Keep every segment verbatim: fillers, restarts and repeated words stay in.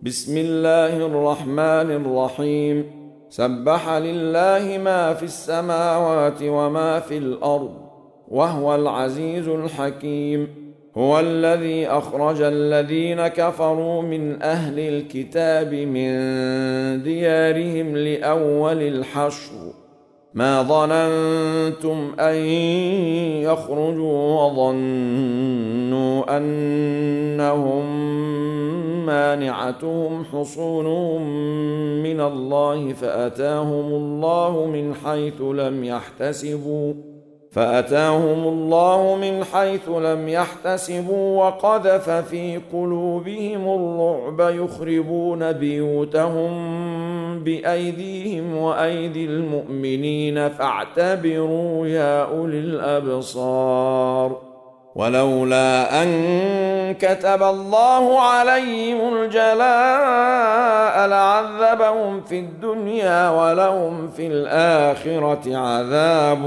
بسم الله الرحمن الرحيم. سبح لله ما في السماوات وما في الأرض وهو العزيز الحكيم. هو الذي أخرج الذين كفروا من أهل الكتاب من ديارهم لأول الحشر ما ظننتم أن يخرجوا وظنوا أنهم مانعتهم حصونهم من الله فأتاهم الله من حيث لم يحتسبوا فأتاهم الله من حيث لم يحتسبوا وقذف في قلوبهم الرعب يخربون بيوتهم بأيديهم وأيدي المؤمنين فاعتبروا يا أولي الأبصار. ولولا أن كتب الله عليهم الجلاء لعذبهم في الدنيا ولهم في الآخرة عذاب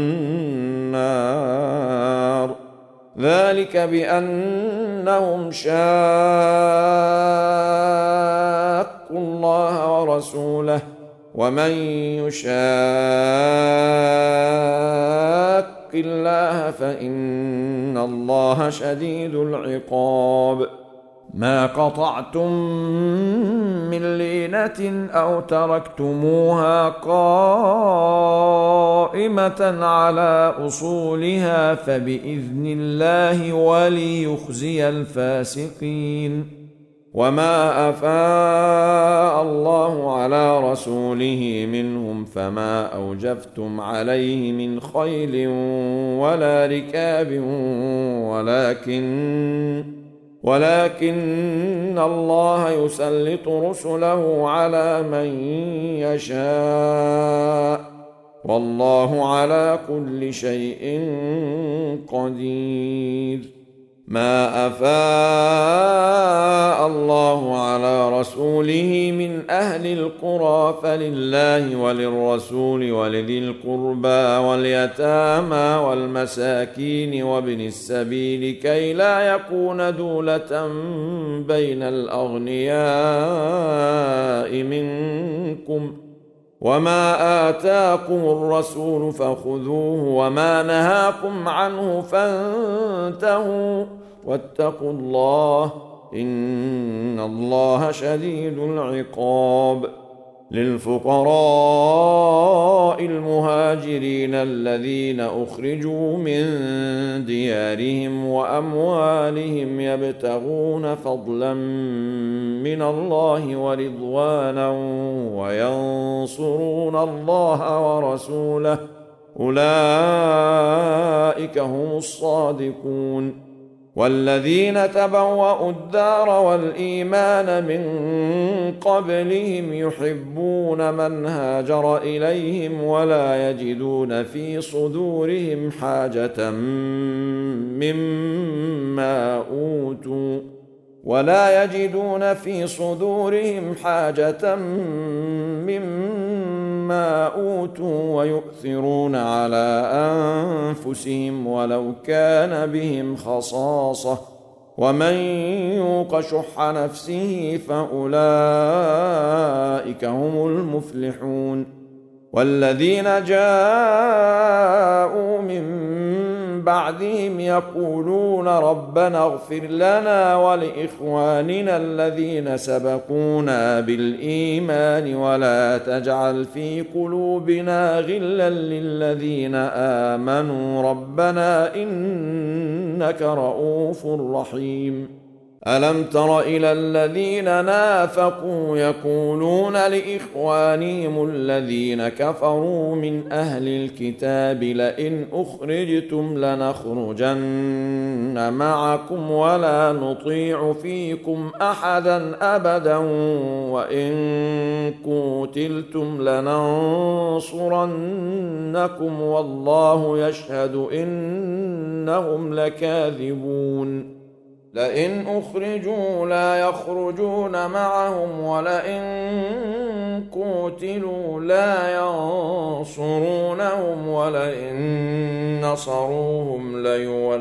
النار. ذلك بأنهم شاقوا الله ورسوله ومن يشاق الله فإن الله شديد العقاب. ما قطعتم من لينة أو تركتموها قائمة على أصولها فبإذن الله وليخزي الفاسقين. وما أفاء الله على رسوله منهم فما أوجفتم عليه من خيل ولا ركاب ولكن ولكن الله يسلط رسله على من يشاء والله على كل شيء قدير. ما أفاء الله على رسوله من أهل القرى فلله وللرسول ولذي القربى واليتامى والمساكين وابن السبيل كي لا يكون دولة بين الأغنياء منكم. وما آتاكم الرسول فخذوه وما نهاكم عنه فانتهوا واتقوا الله إن الله شديد العقاب. للفقراء المهاجرين الذين أخرجوا من ديارهم وأموالهم يبتغون فضلا من الله ورضوانا وينصرون الله ورسوله أولئك هم الصادقون. والذين تبوأوا الدار والإيمان من قبلهم يحبون من هاجر إليهم ولا يجدون في صدورهم حاجة مما أوتوا ولا يجدون في صدورهم حاجة مما أوتوا ويؤثرون على أنفسهم ولو كان بهم خصاصة ومن يوق شح نفسه فأولئك هم المفلحون. والذين جاءوا من بعدهم يقولون ربنا اغفر لنا ولإخواننا الذين سبقونا بالإيمان ولا تجعل في قلوبنا غلا للذين آمنوا ربنا إنك رؤوف رحيم. ألم تر إلى الذين نافقوا يقولون لإخوانهم الذين كفروا من أهل الكتاب لئن أخرجتم لنخرجن معكم ولا نطيع فيكم أحدا أبدا وإن قوتلتم لننصرنكم والله يشهد إنهم لكاذبون. لئن أخرجوا لا يخرجون معهم ولئن قوتلوا لا ينصرونهم ولئن نصروهم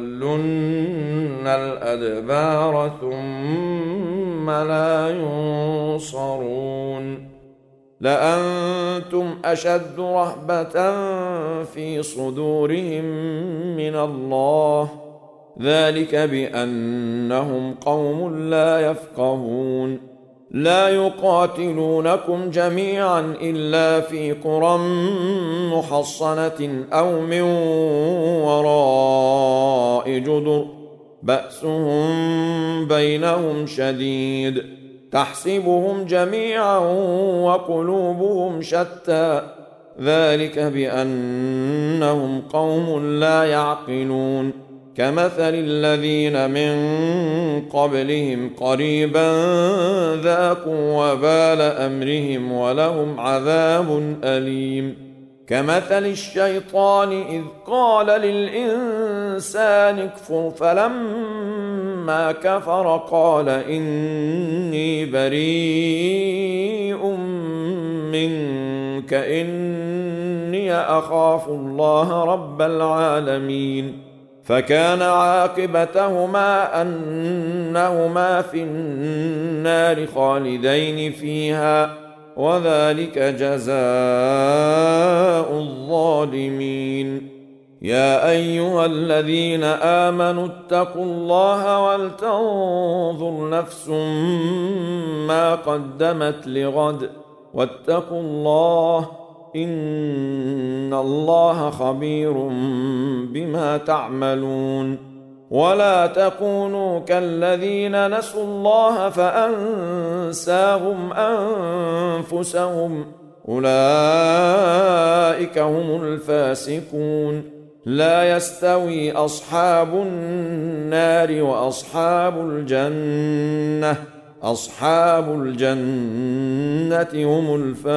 ليولن الأدبار ثم لا ينصرون ينصرون لأنتم أشد رهبة في صدورهم من الله ذلك بأنهم قوم لا يفقهون لا يقاتلونكم جميعا إلا في قرى محصنة أو من وراء جدر بأسهم بينهم شديد تحسبهم جميعا وقلوبهم شتى ذلك بأنهم قوم لا يعقلون كمثل الذين من قبلهم قريبا ذاقوا وبال أمرهم ولهم عذاب أليم كمثل الشيطان إذ قال للإنسان اكفر فلما كفر قال إني بريء منك إني أخاف الله رب العالمين فكان عاقبتهما أنهما في النار خالدين فيها وذلك جزاء الظالمين يا أيها الذين آمنوا اتقوا الله ولتنظر نفس ما قدمت لغد واتقوا الله إن الله خبير بما تعملون ولا تكونوا كالذين نسوا الله فأنساهم أنفسهم أولئك هم الفاسقون لا يستوي أصحاب النار وأصحاب الجنة أصحاب الجنة هم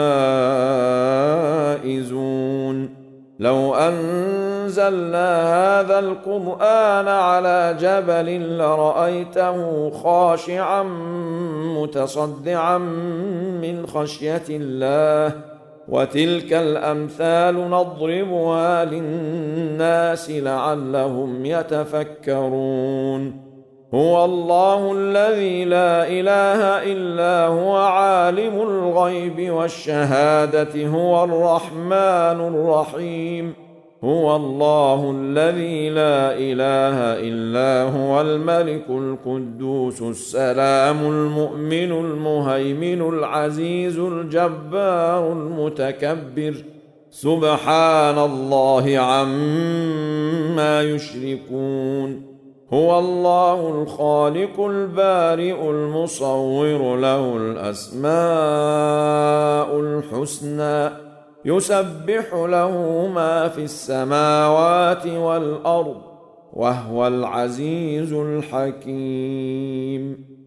الفائزون لو أنزلنا هذا القرآن على جبل لرأيته خاشعا متصدعا من خشية الله وتلك الأمثال نضربها للناس لعلهم يتفكرون هو الله الذي لا إله إلا هو عالم الغيب والشهادة هو الرحمن الرحيم هو الله الذي لا إله إلا هو الملك القدوس السلام المؤمن المهيمن العزيز الجبار المتكبر سبحان الله عما يشركون هو الله الخالق البارئ المصور له الأسماء الحسنى يسبح له ما في السماوات والأرض وهو العزيز الحكيم